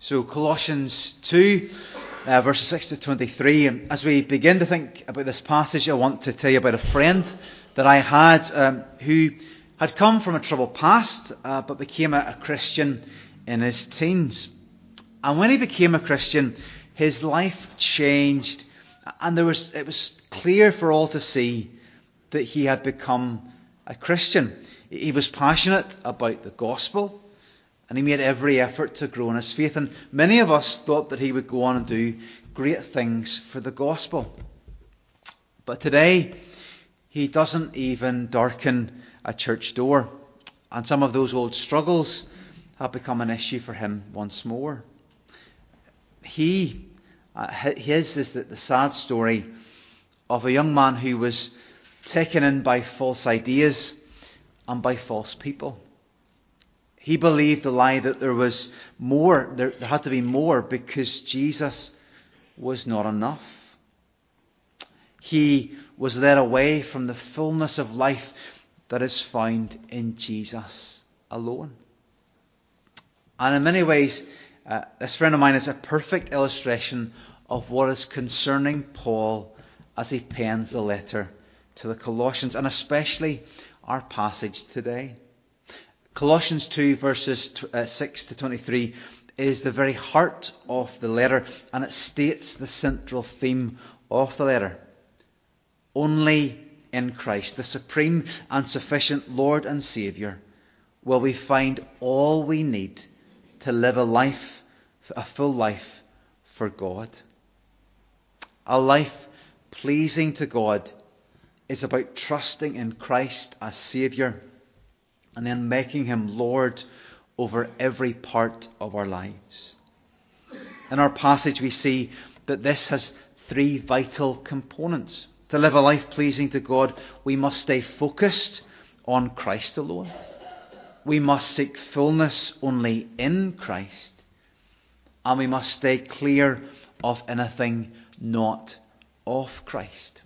So Colossians 2, verses 6 to 23. And as we begin to think about this passage, I want to tell you about a friend that I had who had come from a troubled past, but became a Christian in his teens. And when he became a Christian, his life changed, and it was clear for all to see that he had become a Christian. He was passionate about the gospel, and he made every effort to grow in his faith. And many of us thought that he would go on and do great things for the gospel. But today, he doesn't even darken a church door. And some of those old struggles have become an issue for him once more. His is the sad story of a young man who was taken in by false ideas and by false people. He believed the lie that there was more, there had to be more because Jesus was not enough. He was led away from the fullness of life that is found in Jesus alone. And in many ways, this friend of mine is a perfect illustration of what is concerning Paul as he pens the letter to the Colossians, and especially our passage today. Colossians 2 verses 6 to 23 is the very heart of the letter, and it states the central theme of the letter. Only in Christ, the supreme and sufficient Lord and Saviour, will we find all we need to live a full life for God. A life pleasing to God is about trusting in Christ as Saviour and then making Him Lord over every part of our lives. In our passage we see that this has three vital components. To live a life pleasing to God, we must stay focused on Christ alone. We must seek fullness only in Christ. And we must stay clear of anything not of Christ.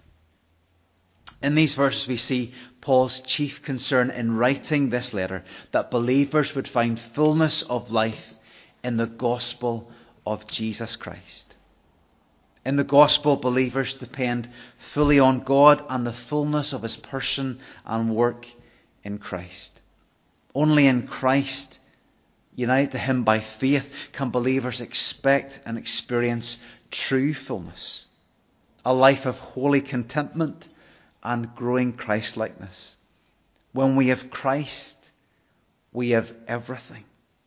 In these verses we see Paul's chief concern in writing this letter, that believers would find fullness of life in the gospel of Jesus Christ. In the gospel, believers depend fully on God and the fullness of His person and work in Christ. Only in Christ, united to Him by faith, can believers expect and experience true fullness, a life of holy contentment and growing Christ-likeness. When we have Christ, we have everything.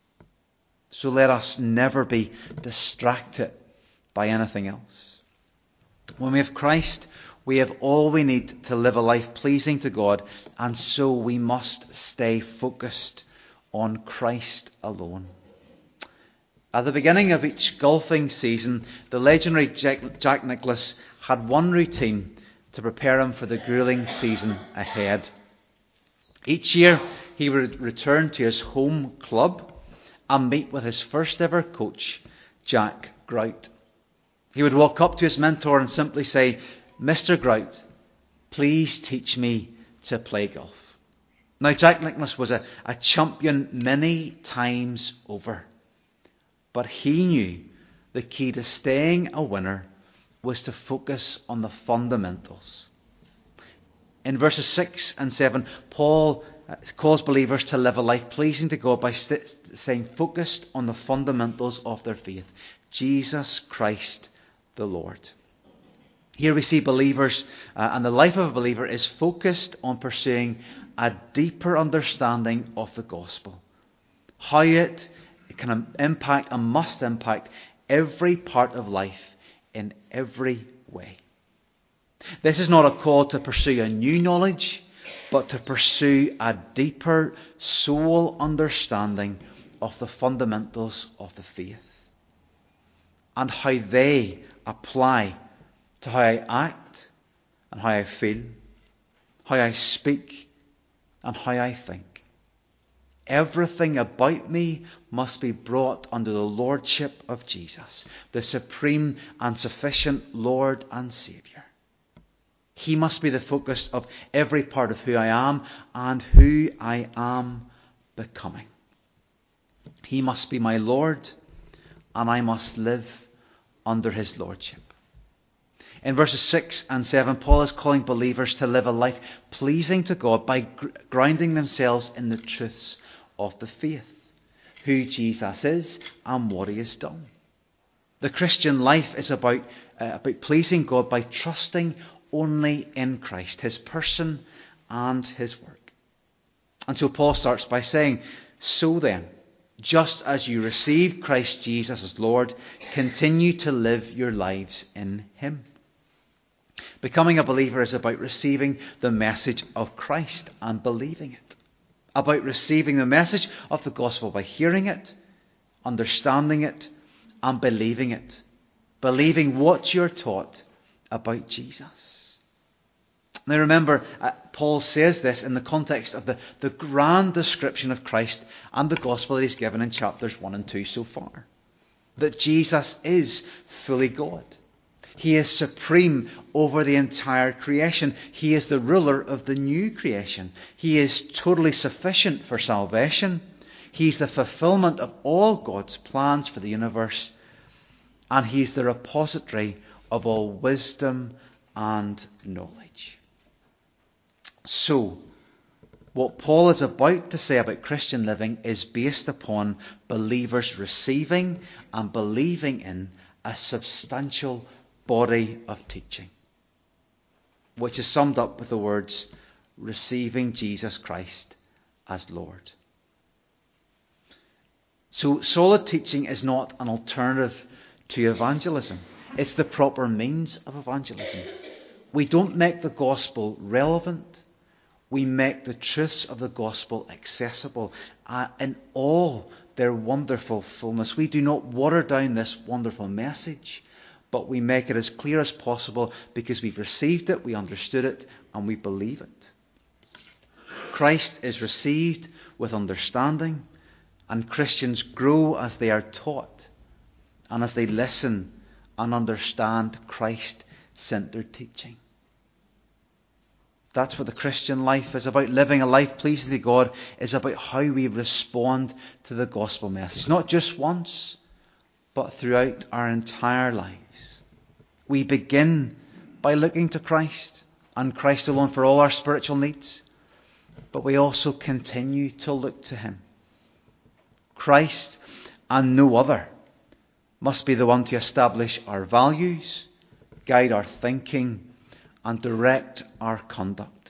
So let us never be distracted by anything else. When we have Christ, we have all we need to live a life pleasing to God, and so we must stay focused on Christ alone. At the beginning of each golfing season, the legendary Jack Nicklaus had one routine to prepare him for the grueling season ahead. Each year, he would return to his home club and meet with his first ever coach, Jack Grout. He would walk up to his mentor and simply say, "Mr. Grout, please teach me to play golf." Now, Jack Nicklaus was a champion many times over, but he knew the key to staying a winner was to focus on the fundamentals. In verses 6 and 7, Paul calls believers to live a life pleasing to God by staying focused on the fundamentals of their faith. Jesus Christ the Lord. Here we see believers, and the life of a believer is focused on pursuing a deeper understanding of the gospel. How it can impact and must impact every part of life in every way. This is not a call to pursue a new knowledge, but to pursue a deeper soul understanding of the fundamentals of the faith and how they apply to how I act and how I feel, how I speak and how I think. Everything about me must be brought under the lordship of Jesus, the supreme and sufficient Lord and Saviour. He must be the focus of every part of who I am and who I am becoming. He must be my Lord, and I must live under his lordship. In verses 6 and 7, Paul is calling believers to live a life pleasing to God by grounding themselves in the truths of the faith, who Jesus is and what he has done. The Christian life is about pleasing God by trusting only in Christ, his person and his work. And so Paul starts by saying, so then, just as you received Christ Jesus as Lord, continue to live your lives in him. Becoming a believer is about receiving the message of Christ and believing it. About receiving the message of the gospel by hearing it, understanding it, and believing it. Believing what you're taught about Jesus. Now remember, Paul says this in the context of the grand description of Christ and the gospel that he's given in chapters 1 and 2 so far. That Jesus is fully God. He is supreme over the entire creation. He is the ruler of the new creation. He is totally sufficient for salvation. He's the fulfillment of all God's plans for the universe. And he's the repository of all wisdom and knowledge. So, what Paul is about to say about Christian living is based upon believers receiving and believing in a substantial body of teaching, which is summed up with the words, receiving Jesus Christ as Lord. So solid teaching is not an alternative to evangelism. It's the proper means of evangelism. We don't make the gospel relevant. We make the truths of the gospel accessible in all their wonderful fullness. We do not water down this wonderful message, but we make it as clear as possible because we've received it, we understood it, and we believe it. Christ is received with understanding, and Christians grow as they are taught and as they listen and understand Christ-centered teaching. That's what the Christian life is about. Living a life pleasing to God is about how we respond to the gospel message. Not just once, but throughout our entire lives. We begin by looking to Christ and Christ alone for all our spiritual needs. But we also continue to look to him. Christ and no other must be the one to establish our values, guide our thinking, and direct our conduct.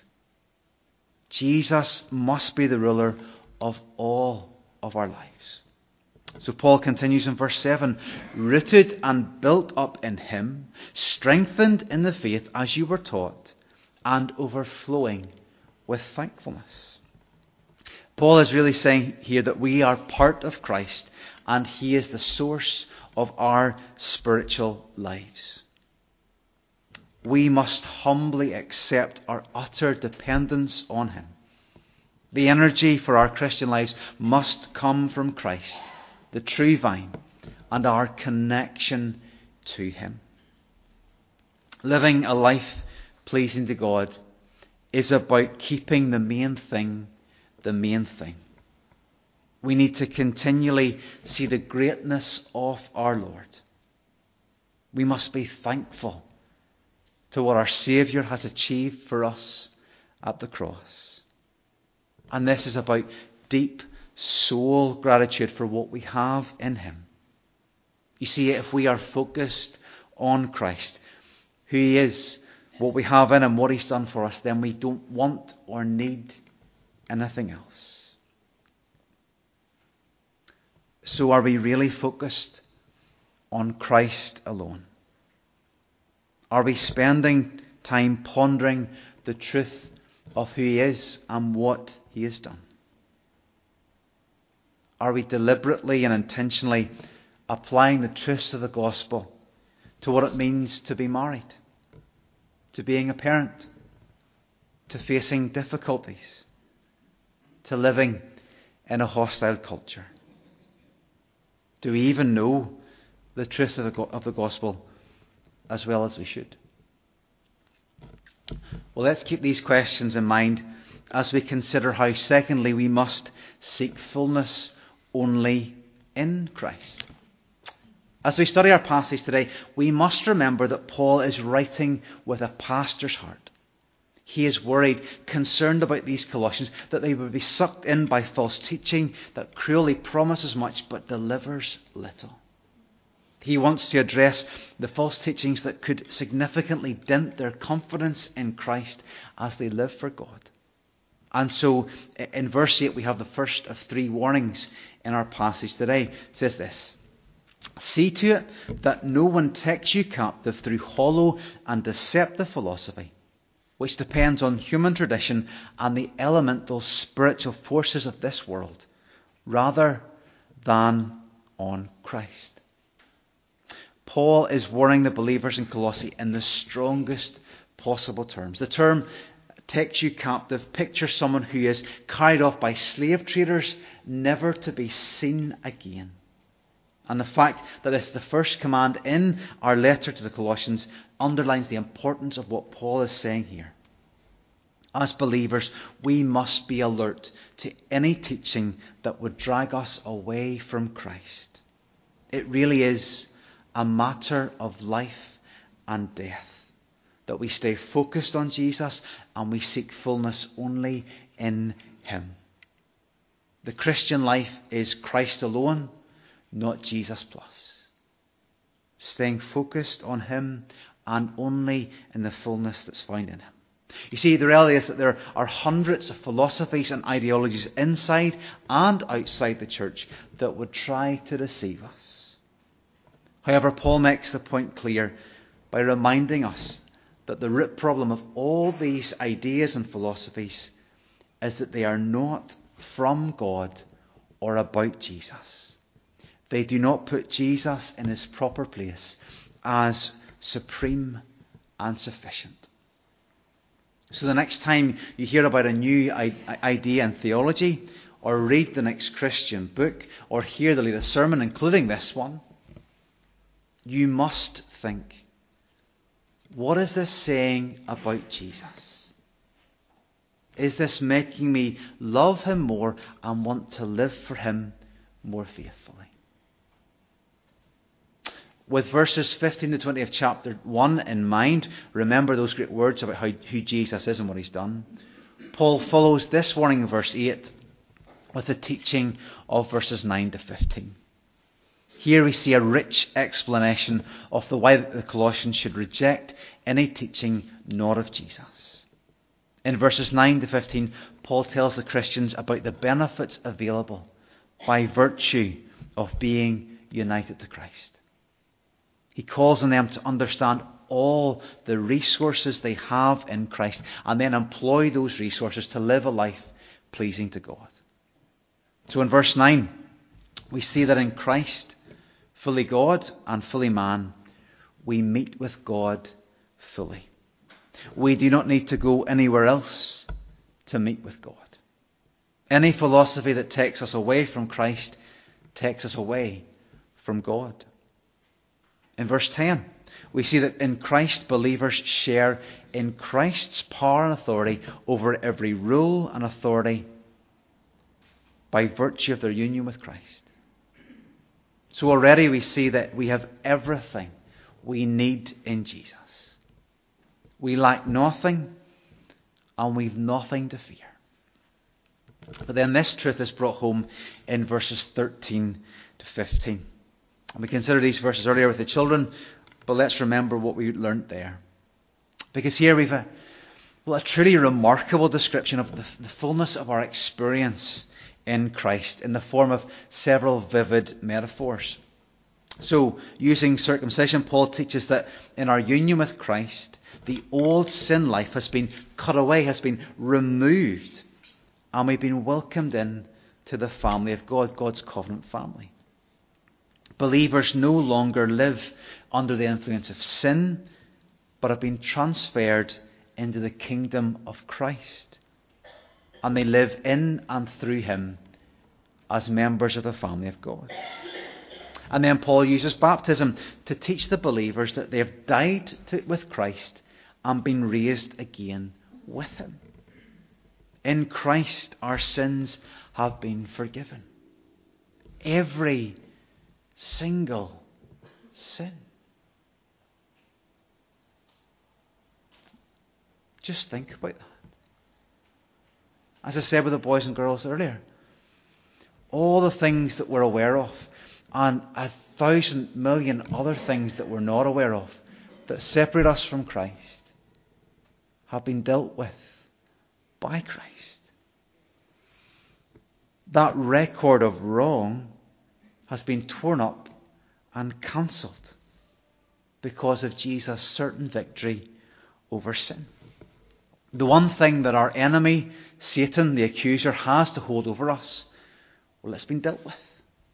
Jesus must be the ruler of all of our lives. So Paul continues in verse 7, rooted and built up in him, strengthened in the faith as you were taught, and overflowing with thankfulness. Paul is really saying here that we are part of Christ, and he is the source of our spiritual lives. We must humbly accept our utter dependence on him. The energy for our Christian lives must come from Christ, the true vine, and our connection to him. Living a life pleasing to God is about keeping the main thing the main thing. We need to continually see the greatness of our Lord. We must be thankful to what our Saviour has achieved for us at the cross. And this is about deep soul gratitude for what we have in him. You see, if we are focused on Christ, who he is, what we have in him, what he's done for us, then we don't want or need anything else. So are we really focused on Christ alone? Are we spending time pondering the truth of who he is and what he has done? Are we deliberately and intentionally applying the truths of the gospel to what it means to be married, to being a parent, to facing difficulties, to living in a hostile culture? Do we even know the truth of the gospel as well as we should? Well, let's keep these questions in mind as we consider how, secondly, we must seek fullness only in Christ. As we study our passage today, we must remember that Paul is writing with a pastor's heart. He is worried, concerned about these Colossians, that they would be sucked in by false teaching that cruelly promises much but delivers little. He wants to address the false teachings that could significantly dent their confidence in Christ as they live for God. And so in verse 8 we have the first of 3 warnings in our passage today. It says this: "See to it that no one takes you captive through hollow and deceptive philosophy, which depends on human tradition and the elemental spiritual forces of this world, rather than on Christ." Paul is warning the believers in Colossae in the strongest possible terms. The term "takes you captive" pictures someone who is carried off by slave traders, never to be seen again. And the fact that it's the first command in our letter to the Colossians underlines the importance of what Paul is saying here. As believers, we must be alert to any teaching that would drag us away from Christ. It really is a matter of life and death, that we stay focused on Jesus and we seek fullness only in Him. The Christian life is Christ alone, not Jesus plus. Staying focused on Him and only in the fullness that's found in Him. You see, the reality is that there are hundreds of philosophies and ideologies inside and outside the church that would try to deceive us. However, Paul makes the point clear by reminding us that the root problem of all these ideas and philosophies is that they are not from God or about Jesus. They do not put Jesus in His proper place as supreme and sufficient. So the next time you hear about a new idea in theology, or read the next Christian book, or hear the latest sermon, including this one, you must think, what is this saying about Jesus? Is this making me love Him more and want to live for Him more faithfully? With verses 15 to 20 of chapter 1 in mind, remember those great words about who Jesus is and what He's done. Paul follows this warning in verse 8 with the teaching of verses 9 to 15. Here we see a rich explanation of the way that the Colossians should reject any teaching not of Jesus. In verses 9 to 15, Paul tells the Christians about the benefits available by virtue of being united to Christ. He calls on them to understand all the resources they have in Christ and then employ those resources to live a life pleasing to God. So in verse 9, we see that in Christ, fully God and fully man, we meet with God fully. We do not need to go anywhere else to meet with God. Any philosophy that takes us away from Christ takes us away from God. In verse 10, we see that in Christ, believers share in Christ's power and authority over every rule and authority by virtue of their union with Christ. So already we see that we have everything we need in Jesus. We lack nothing and we've nothing to fear. But then this truth is brought home in verses 13 to 15. And we considered these verses earlier with the children, but let's remember what we learnt there. Because here we've a truly remarkable description of the fullness of our experience in Christ in the form of several vivid metaphors. So, using circumcision, Paul teaches that in our union with Christ, the old sin life has been cut away, has been removed, and we've been welcomed in to the family of God, God's covenant family. Believers no longer live under the influence of sin, but have been transferred into the kingdom of Christ. And they live in and through Him as members of the family of God. And then Paul uses baptism to teach the believers that they have died with Christ and been raised again with Him. In Christ, our sins have been forgiven. Every single sin. Just think about that. As I said with the boys and girls earlier, all the things that we're aware of and 1,000 million other things that we're not aware of that separate us from Christ have been dealt with by Christ. That record of wrong has been torn up and cancelled because of Jesus' certain victory over sin. The one thing that our enemy, Satan, the accuser, has to hold over us, well, it's been dealt with.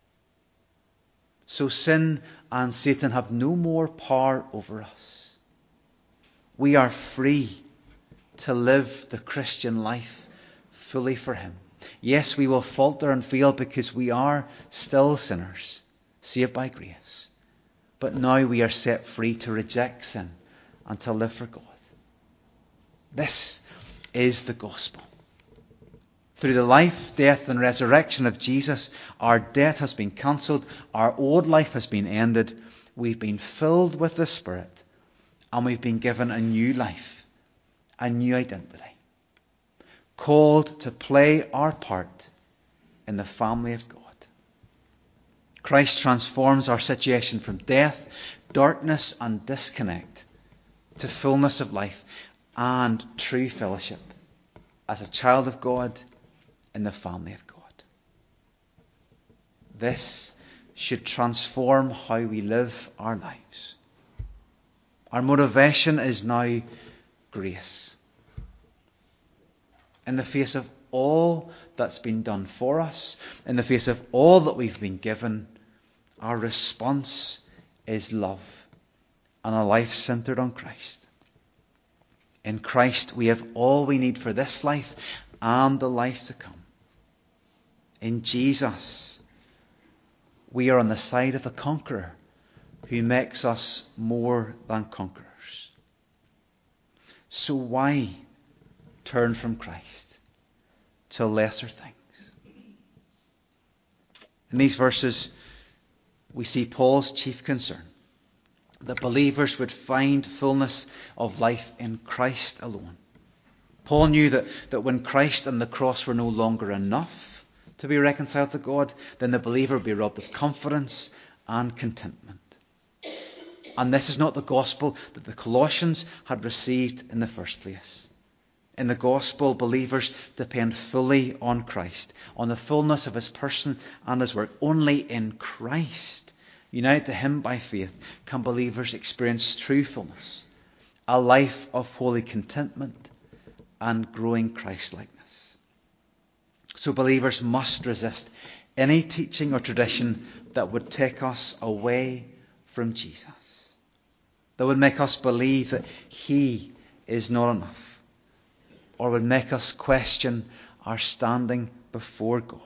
So sin and Satan have no more power over us. We are free to live the Christian life fully for Him. Yes, we will falter and fail because we are still sinners, saved by grace. But now we are set free to reject sin and to live for God. This is the gospel. Through the life, death and resurrection of Jesus, our death has been cancelled, our old life has been ended, we've been filled with the Spirit, and we've been given a new life, a new identity, called to play our part in the family of God. Christ transforms our situation from death, darkness and disconnect to fullness of life and true fellowship as a child of God in the family of God. This should transform how we live our lives. Our motivation is now grace. In the face of all that's been done for us, in the face of all that we've been given, our response is love and a life centered on Christ. In Christ we have all we need for this life and the life to come. In Jesus we are on the side of the conqueror who makes us more than conquerors. So why turn from Christ to lesser things? In these verses we see Paul's chief concern, that believers would find fullness of life in Christ alone. Paul knew that when Christ and the cross were no longer enough to be reconciled to God, then the believer would be robbed of confidence and contentment. And this is not the gospel that the Colossians had received in the first place. In the gospel, believers depend fully on Christ, on the fullness of His person and His work. Only in Christ, united to Him by faith, can believers experience true fullness, a life of holy contentment and growing Christ-likeness. So believers must resist any teaching or tradition that would take us away from Jesus, that would make us believe that He is not enough, or would make us question our standing before God.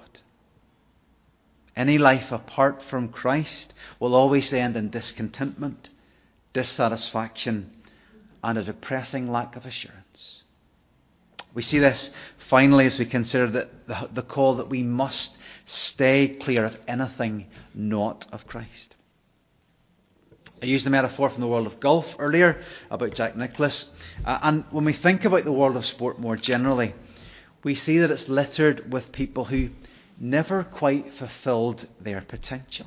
Any life apart from Christ will always end in discontentment, dissatisfaction, and a depressing lack of assurance. We see this finally as we consider the call that we must stay clear of anything not of Christ. I used a metaphor from the world of golf earlier about Jack Nicklaus. And when we think about the world of sport more generally, we see that it's littered with people who never quite fulfilled their potential.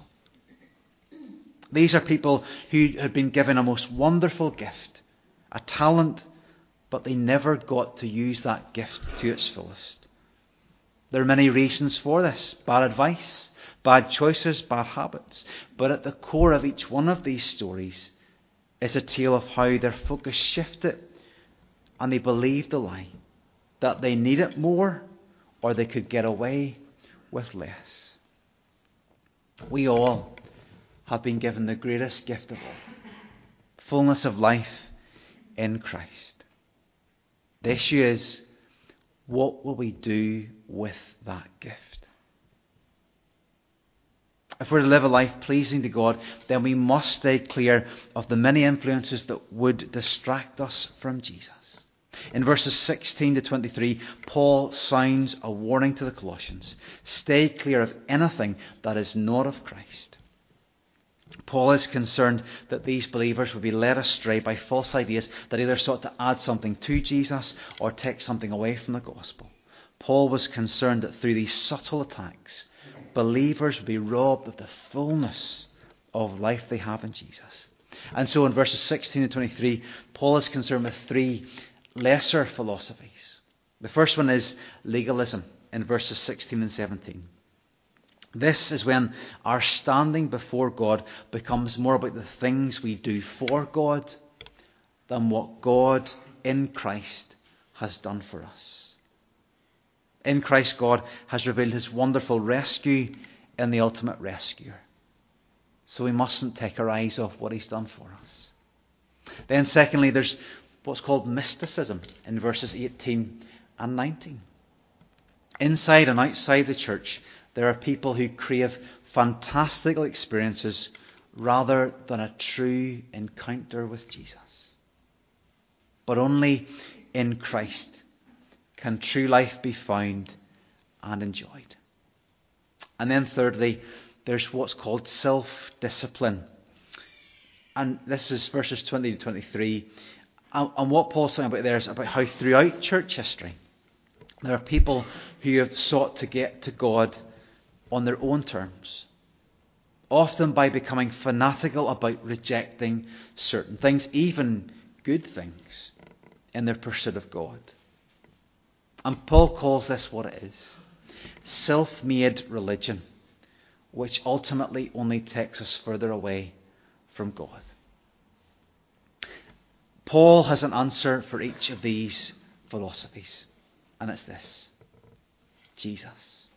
These are people who had been given a most wonderful gift, a talent, but they never got to use that gift to its fullest. There are many reasons for this: bad advice, bad choices, bad habits. But at the core of each one of these stories is a tale of how their focus shifted and they believed the lie that they needed more or they could get away with less. We all have been given the greatest gift of all, fullness of life in Christ. The issue is, what will we do with that gift? If we're to live a life pleasing to God, then we must stay clear of the many influences that would distract us from Jesus. In verses 16 to 23, Paul sounds a warning to the Colossians. Stay clear of anything that is not of Christ. Paul is concerned that these believers would be led astray by false ideas that either sought to add something to Jesus or take something away from the gospel. Paul was concerned that through these subtle attacks, believers would be robbed of the fullness of life they have in Jesus. And so in verses 16 to 23, Paul is concerned with three lesser philosophies. The first one is legalism in verses 16 and 17. This is when our standing before God becomes more about the things we do for God than what God in Christ has done for us. In Christ, God has revealed his wonderful rescue in the ultimate rescuer. So we mustn't take our eyes off what he's done for us. Then secondly, there's what's called mysticism in verses 18 and 19. Inside and outside the church, there are people who crave fantastical experiences rather than a true encounter with Jesus. But only in Christ can true life be found and enjoyed. And then thirdly, there's what's called self-discipline. And this is verses 20 to 23. And what Paul's talking about there is about how throughout church history, there are people who have sought to get to God on their own terms, often by becoming fanatical about rejecting certain things, even good things, in their pursuit of God. And Paul calls this what it is: self-made religion, which ultimately only takes us further away from God. Paul has an answer for each of these philosophies, and it's this: Jesus.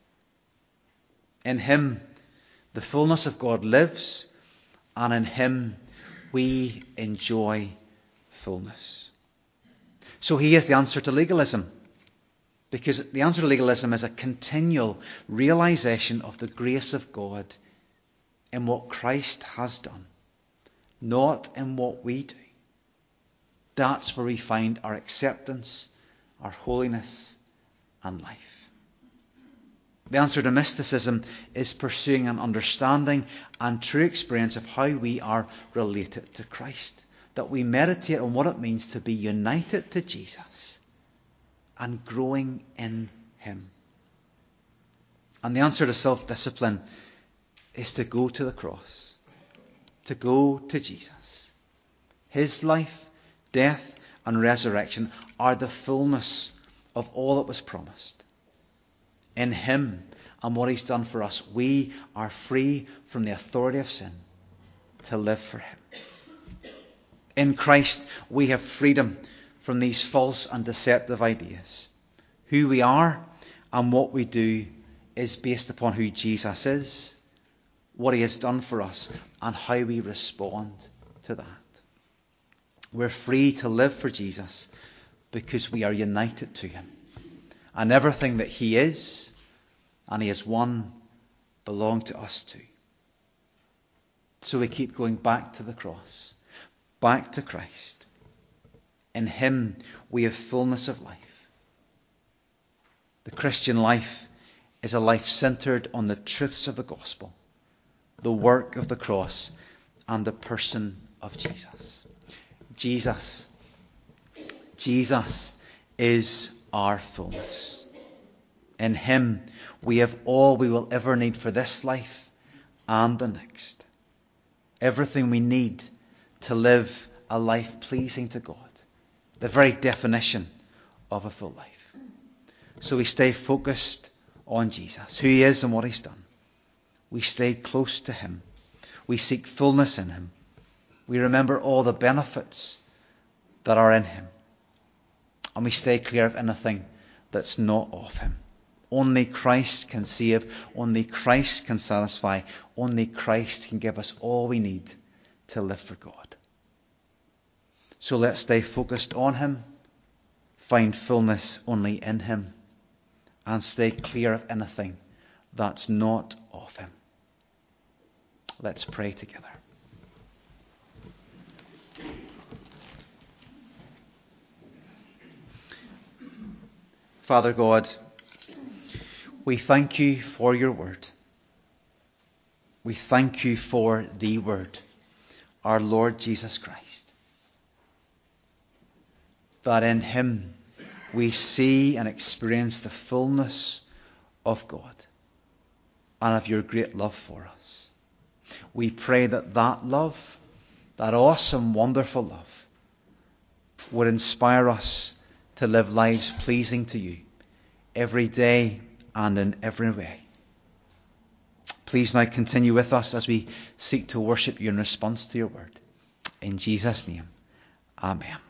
In him, the fullness of God lives, and in him we enjoy fullness. So he is the answer to legalism, because the answer to legalism is a continual realization of the grace of God in what Christ has done, not in what we do. That's where we find our acceptance, our holiness, and life. The answer to mysticism is pursuing an understanding and true experience of how we are related to Christ. That we meditate on what it means to be united to Jesus and growing in him. And the answer to self-discipline is to go to the cross, to go to Jesus. His life, death, and resurrection are the fullness of all that was promised. In him and what he's done for us, we are free from the authority of sin to live for him. In Christ, we have freedom from these false and deceptive ideas. Who we are and what we do is based upon who Jesus is, what he has done for us, and how we respond to that. We're free to live for Jesus because we are united to him. And everything that he is and he has won belong to us too. So we keep going back to the cross, back to Christ. In him we have fullness of life. The Christian life is a life centered on the truths of the gospel, the work of the cross, and the person of Jesus. Jesus is our fullness. In him we have all we will ever need for this life and the next. Everything we need to live a life pleasing to God. The very definition of a full life. So we stay focused on Jesus, who he is and what he's done. We stay close to him. We seek fullness in him. We remember all the benefits that are in him. And we stay clear of anything that's not of him. Only Christ can save. Only Christ can satisfy. Only Christ can give us all we need to live for God. So let's stay focused on him, find fullness only in him, and stay clear of anything that's not of him. Let's pray together. Father God, we thank you for your word. We thank you for the Word, our Lord Jesus Christ, that in him we see and experience the fullness of God and of your great love for us. We pray that that love, that awesome, wonderful love, would inspire us to live lives pleasing to you every day and in every way. Please now continue with us as we seek to worship you in response to your word. In Jesus' name, amen.